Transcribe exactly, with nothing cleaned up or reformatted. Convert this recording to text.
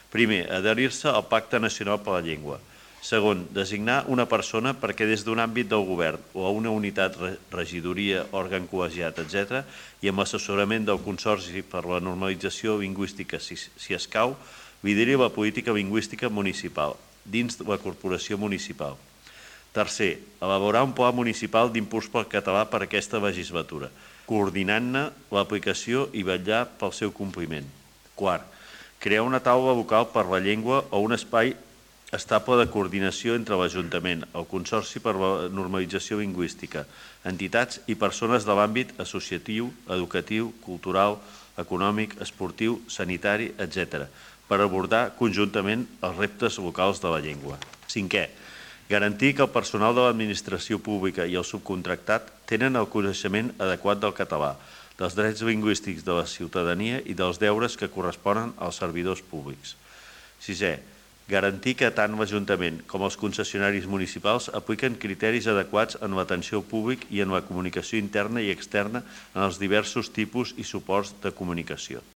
Primer, adherir-se al Pacte Nacional per la Llengua. Segon, designar una persona perquè des d'un àmbit del govern o a una unitat, regidoria, òrgan col·legiat, etcètera, i amb assessorament del Consorci per la Normalització Lingüística, si, si escau, lideri la política lingüística municipal, dins de la corporació municipal. Tercer, elaborar un pla municipal d'impuls pel català per aquesta legislatura, coordinant-ne l'aplicació i vetllar pel seu compliment. Quart, crear una taula local per la llengua o un espai estable de coordinació entre l'Ajuntament, el Consorci per la Normalització Lingüística, entitats i persones de l'àmbit associatiu, educatiu, cultural, econòmic, esportiu, sanitari, etcètera, per abordar conjuntament els reptes locals de la llengua. Cinquè, garantir que el personal de l'administració pública i el subcontractat tenen el coneixement adequat del català, dels drets lingüístics de la ciutadania i dels deures que corresponen als servidors públics. Sisè, garantir que tant l'Ajuntament com els concessionaris municipals apliquen criteris adequats en l'atenció al públic i en la comunicació interna i externa en els diversos tipus i suports de comunicació.